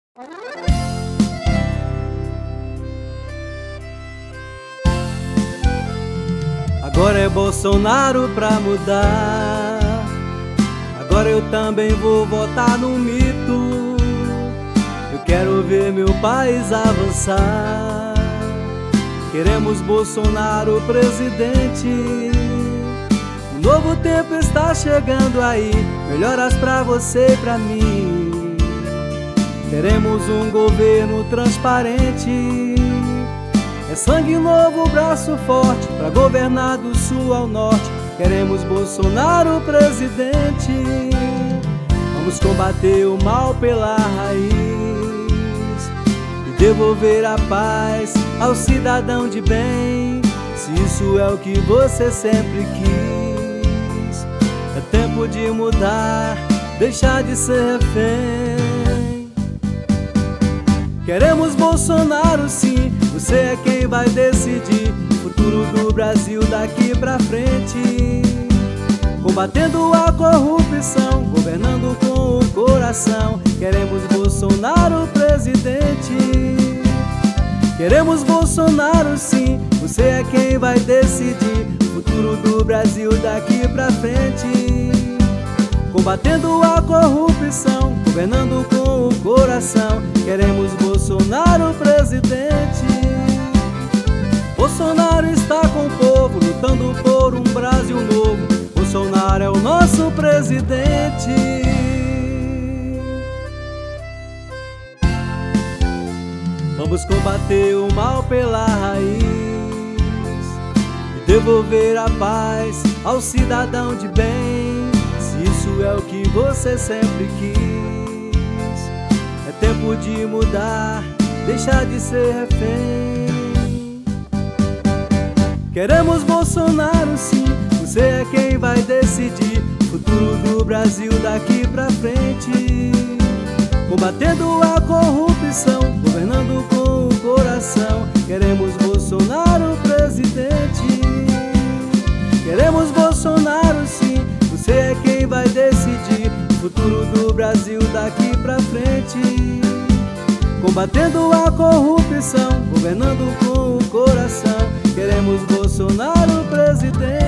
Agora é Bolsonaro pra mudar. Agora eu também vou votar no mito. Eu quero ver meu país avançar. Queremos Bolsonaro presidente. Um novo tempo está chegando aí, melhoras pra você e pra mim. Teremos um governo transparente. É sangue novo, braço forte, pra governar do sul ao norte. Queremos Bolsonaro presidente. Vamos combater o mal pela raiz e devolver a paz ao cidadão de bem. Se isso é o que você sempre quis, é tempo de mudar, deixar de ser refém. Queremos Bolsonaro sim, você é quem vai decidir o futuro do Brasil daqui pra frente. Combatendo a corrupção, governando com o coração. Queremos Bolsonaro presidente. Queremos Bolsonaro sim, você é quem vai decidir o futuro do Brasil daqui pra frente. Combatendo a corrupção, governando com o coração. Queremos Bolsonaro presidente. Bolsonaro está com o povo, lutando por um Brasil novo. Bolsonaro é o nosso presidente. Vamos combater o mal pela raiz e devolver a paz ao cidadão de bem. Se isso é o que você sempre quis, é tempo de mudar, deixar de ser refém. Queremos Bolsonaro sim, você é quem vai decidir o futuro do Brasil daqui pra frente. Combatendo a corrupção, governando com o coração. Queremos Bolsonaro presidente. Queremos Bolsonaro sim, você é quem vai decidir o futuro do Brasil daqui pra frente. Combatendo a corrupção, governando com o coração. Queremos Bolsonaro presidente.